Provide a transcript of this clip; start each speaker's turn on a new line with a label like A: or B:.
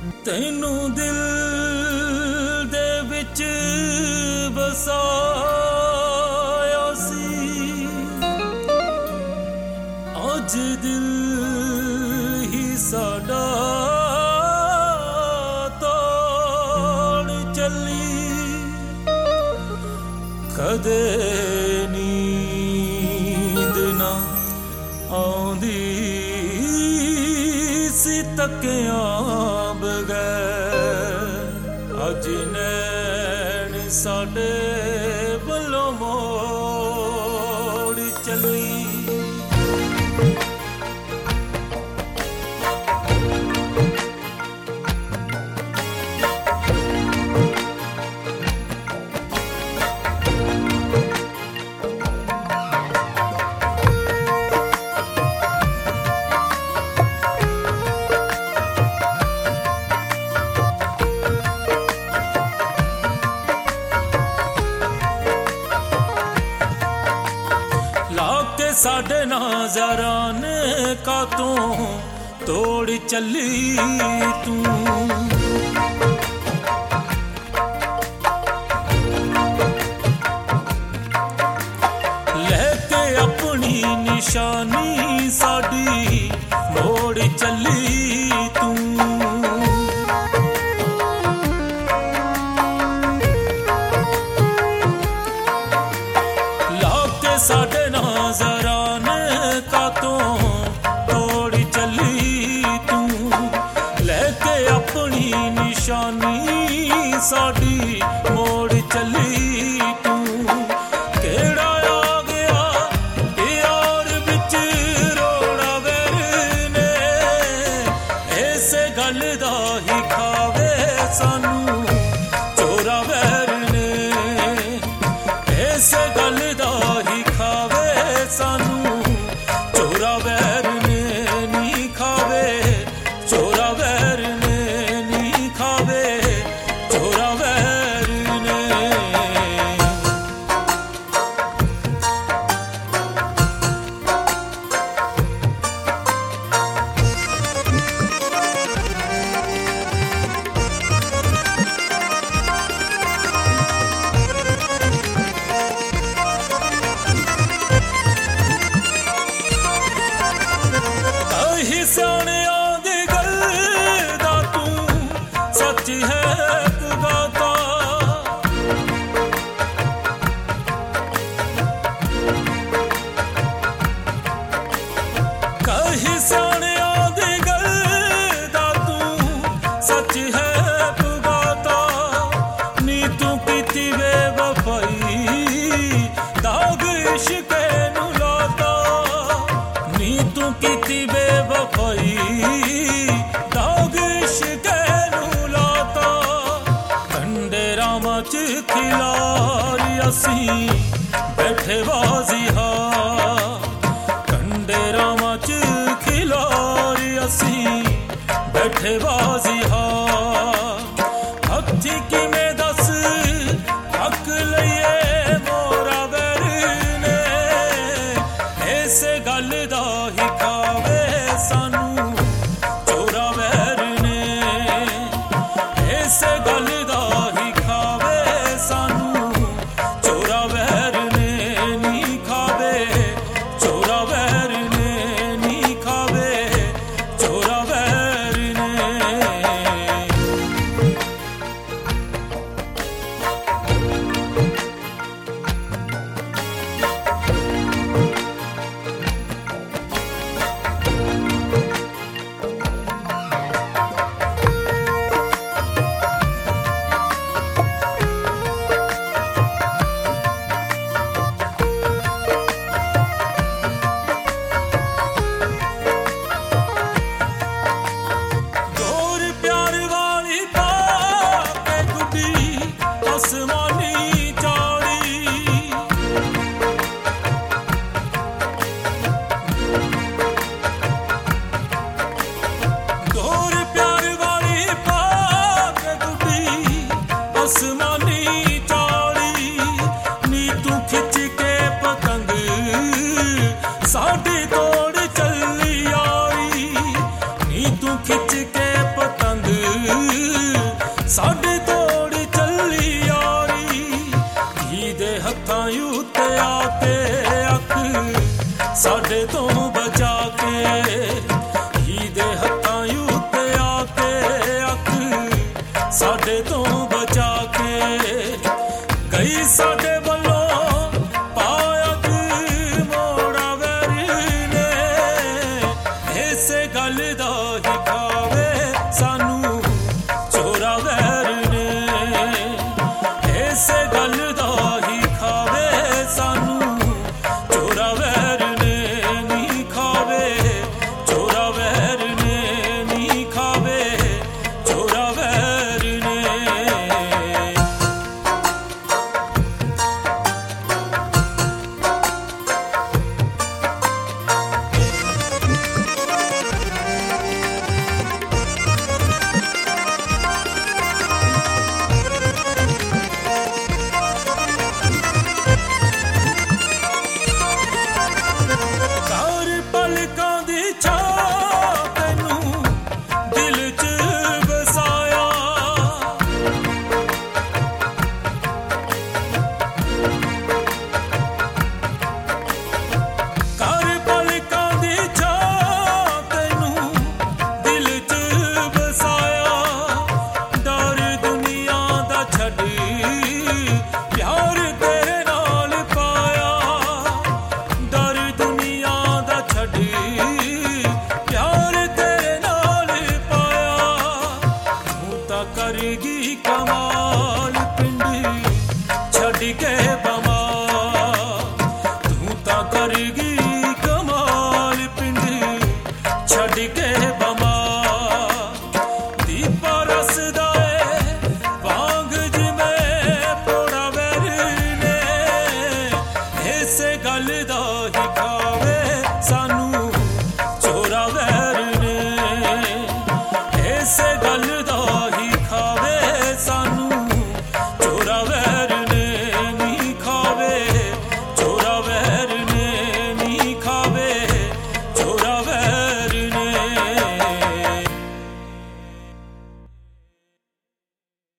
A: तैनू दिल दे विच बसाया सी, अज दिल ही साडा तोड़ चली। कदे नींद ना आउंदी सी तकिया बगैर, अज नैन साडे वल्लों मोड़ चली। साडे नाज़रान कातों तोड़ चली तू, लेके अपनी निशानी साडी मोड़ चली तू। लाके साडे नाज़रान कातों तोड़ चली तू, लेके अपनी निशानी साडी मोड़ चली तू। केड़ा आ गया यार बिच रोड़ा वेरने, ऐसे गल दा ही खावे सानू चोरा वेरने, ऐसे गल दा ही खावे सानू चोरा वेरने नी खावे, चोरा वेरने नी खावे, चोरा वेरने। कही स्याणिया दी गल दा तू सच है पुगाता, कही स्याणिया दी गल दा तू सच है पुगाता। नी तू कीती बेवफाई दाग इश्के नू लाता, नी तू कीती बेवफाई दाग इश्के नू लाता। कंडे रामा च खिलारी असी बैठे बाजिहा, कंडे रामा च खिलारी असी बैठे बाजिहा। हथी किवें दस हक लईए मोरा वेरने, ऐसे गल दा ही खावे सानू चोरा वेरने, ऐसे गल दा ही खावे सानू चोरा वेरने नी खावे, चोरा वेरने नी खावे, चोरा वेरने। गोर प्यार वाली पाके गुड्डी आसमानी चौड़ी, गोर प्यार वाली पाके गुड्डी आसमानी चौड़ी। नी तू खिच के पतंग साडी तोड़ चली आई, नी तू खिच के पतंग ਕਰੇਗੀ ਕਮਾਲ ਪਿੰਡ ਛੱਡ ਕੇ ਬਮਾ ਤੂੰ ਤਾਂ ਕਰੇਗੀ ਕਮਾਲ ਪਿੰਡ ਛੱਡ ਕੇ ਬਮਾ ਦੀਪਾ ਰਸਦਾ ਏ ਵਾਂਗ ਜਿਵੇਂ ਪੋੜਾ ਵੈਰ ਨੇ ਇਸੇ ਗੱਲ ਦਾ ਹੀ